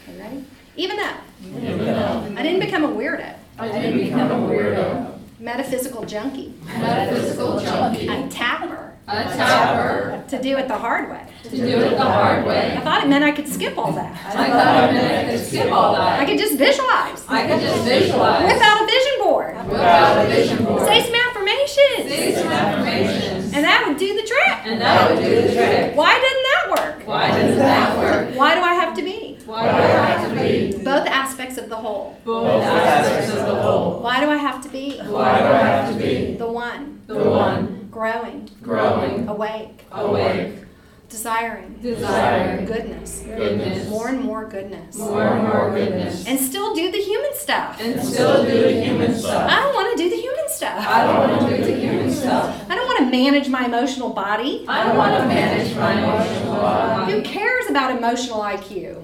You ready? Even though I didn't become a weirdo, metaphysical junkie, a tapper, to do it the hard way. I thought it meant I could skip all that. I could just visualize. Without a vision board. Say some affirmations. And that would do the trick. Why doesn't that work? Why do I have to be? Both aspects of the whole. Why do I have to be? The one. Growing. Awake. Desiring. Goodness. More and more goodness. And still do the human stuff. I don't want to do the human stuff. I don't want to manage my emotional body. Who cares about emotional IQ?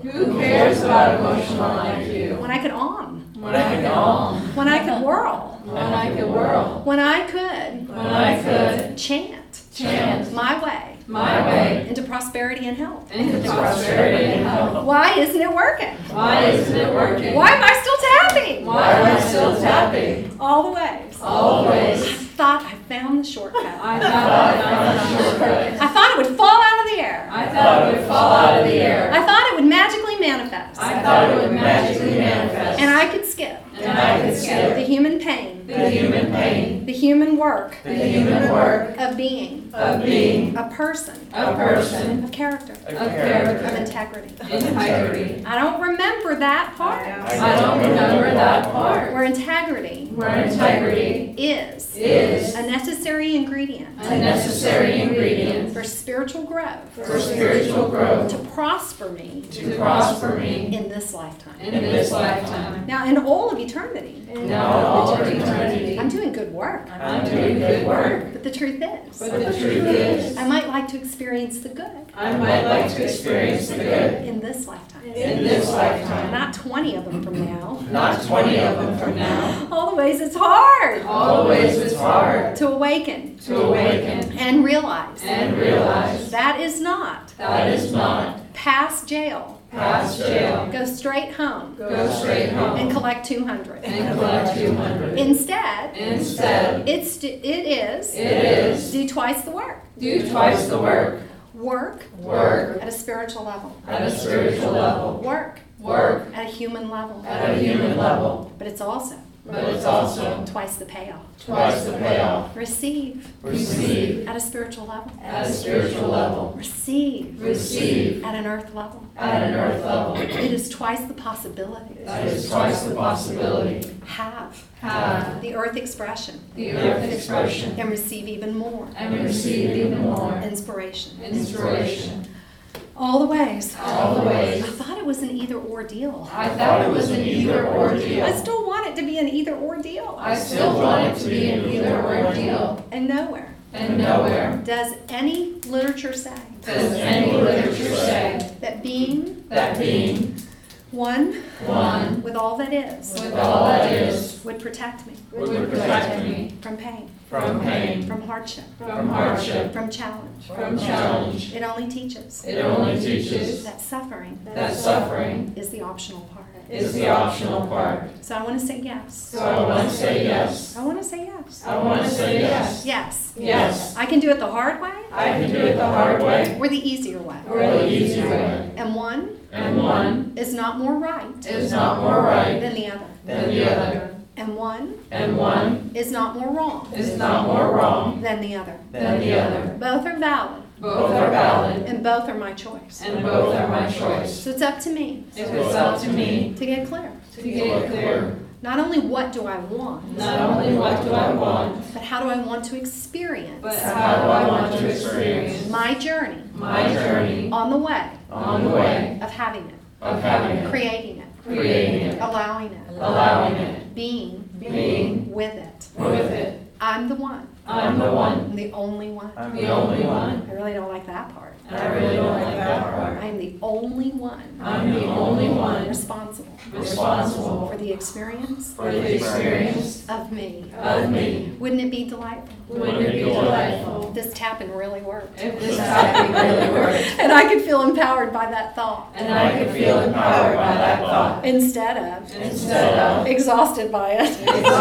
When I could when I could whirl. When I could chant my way into prosperity and health. Why isn't it working? Why am I still tapping? All the ways. I thought I found the shortcut. I thought it would fall out of the air. I thought it would magically manifest. And I could skip. The human pain. The human work. Of being. A person. Of character. Of integrity. I don't remember that part. Where integrity is a necessary ingredient for spiritual growth. To prosper me in this lifetime. Now, in all of eternity. I'm doing good work. But the truth is, I might like to experience the good. In this lifetime. Not 20 of them from now. All the ways it's hard. To awaken. And realize. That is not. Past jail. Go straight home. And collect 200. Instead, it is do twice the work. Work at a spiritual level. Work at a human level. But it's also twice the payoff. Receive at a spiritual level. Receive at an earth level. It is twice the possibility. Have the earth expression. And receive even more. Inspiration. All the ways. I thought it was an either or deal. I still want it to be an either or deal. And nowhere. Does any literature say that being one with all that is would protect me from pain, from hardship, from challenge. It only teaches that suffering is the optional part. So I want to say yes. Yes. I can do it the hard way. Or the easier way. And one is not more right than the other. And one is not more wrong than the other. Both are valid. And both are my choice. So it's up to me to get clear. Not only what do I want, but how do I want to experience my journey on the way of having it, creating it, allowing it, being with it. I'm the one. I'm the only one. I really don't like that part. I am the only one. responsible for the experience of me. Wouldn't it be delightful? If this tapping really worked. And I could feel empowered by that thought. Instead of exhausted by it.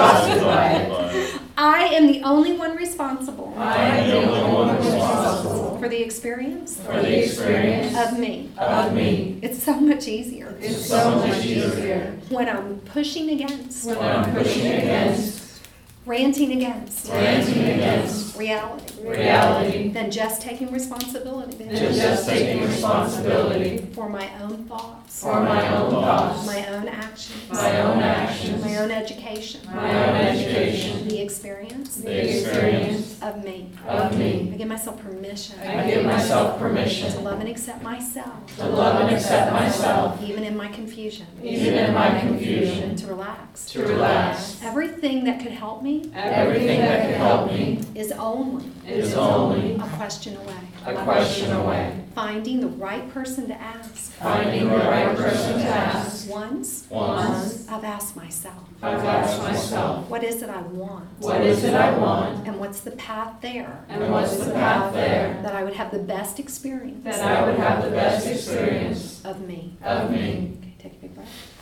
I am the only one responsible for the experience of me. It's so much easier when I'm pushing against, ranting against reality than just taking responsibility for my own thoughts, my own actions, my own education, the experience of me. I give myself permission to love and accept myself, even in my confusion, to relax. Everything that could help me is only a question away. Finding the right person to ask. Once I've asked myself, what is it I want? And what's the path there? That I would have the best experience of me. Okay, take a big breath.